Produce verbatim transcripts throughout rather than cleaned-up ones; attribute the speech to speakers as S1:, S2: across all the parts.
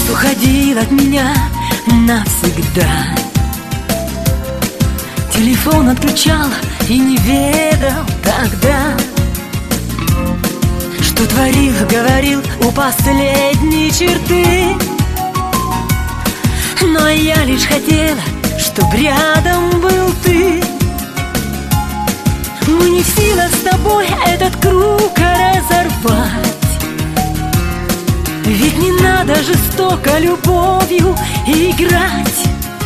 S1: уходил от меня навсегда. Телефон отключал и не ведал тогда, что творил, говорил у последней черты. Но я лишь хотела, чтоб рядом был ты. Мы не в силах с тобой этот круг разорвать, ведь не надо жестоко любовью играть.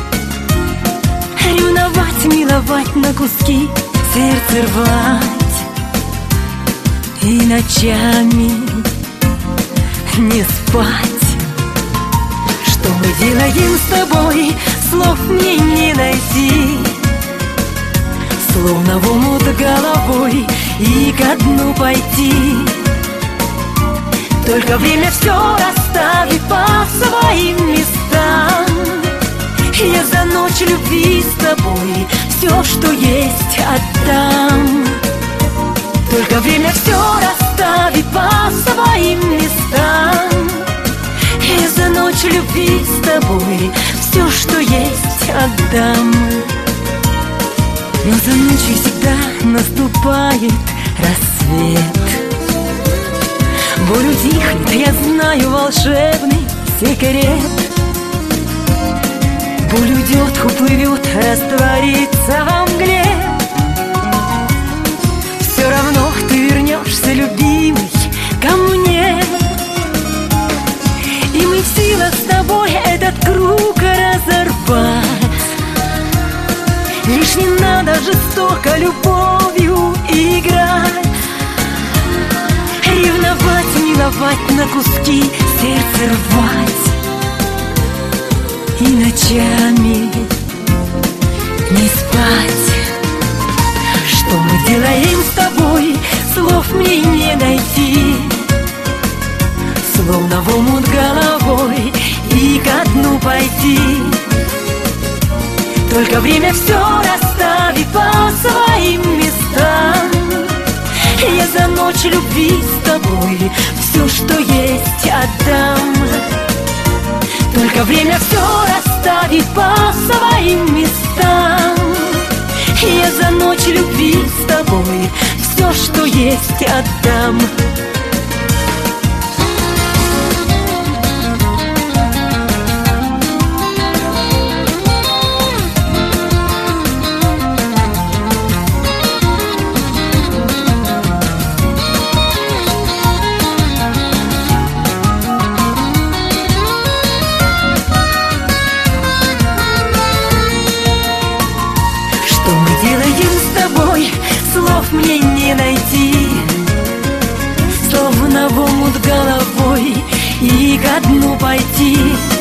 S1: Ревновать, миловать на куски, сердце рвать и ночами не спать. Что мы делаем с тобой, слов мне не найти. Словно в омут головой и ко дну пойти. Только время все расставит по своим местам. Я за ночь любви с тобой все, что есть, отдам. Только время все расставит по своим местам. Я за ночь любви с тобой все, что есть, отдам. Но за ночью всегда наступает рассвет. Боль утихнет, я знаю волшебный секрет. Боль уйдет, уплывет, растворится во мгле. Все равно ты вернешься, любимый, ко мне. И мы в силах с тобой этот круг разорвать. Лишь не надо жестоко любовью играть. Ревновать, миловать на куски, сердце рвать и ночами не спать. Что мы делаем с тобой, слов мне не найти. Словно в омут головой и ко дну пойти. Только время все расставит по своим местам. Я за ночь любви с тобой все, что есть, отдам. Только время все расставит по своим местам. Я за ночь любви с тобой все, что есть, отдам. Слов мне не найти. Словно в омут головой и ко дну пойти.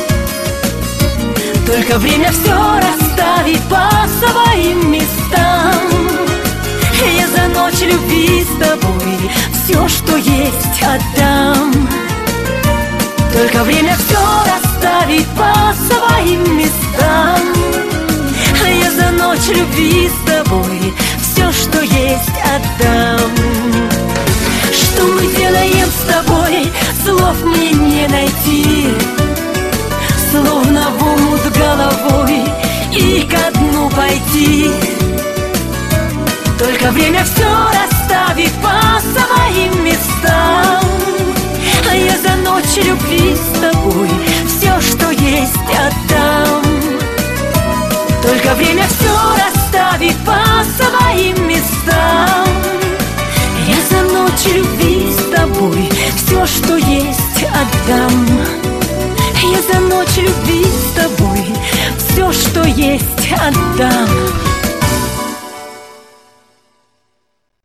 S1: Только время все расставит по своим местам. Я за ночь любви с тобой все, что есть, отдам. Только время все расставит по своим местам. Я за ночь любви с тобой все, что есть, отдам. Что мы делаем с тобой, слов мне не найти. Словно в омут головой и ко дну пойти. Только время все расставит по своим местам. А я за ночь любви с тобой все, что есть, отдам. Только время все расставит по своим местам. Я за ночь любви с тобой все, что есть, отдам. Я за ночь любви с тобой все, что есть, отдам.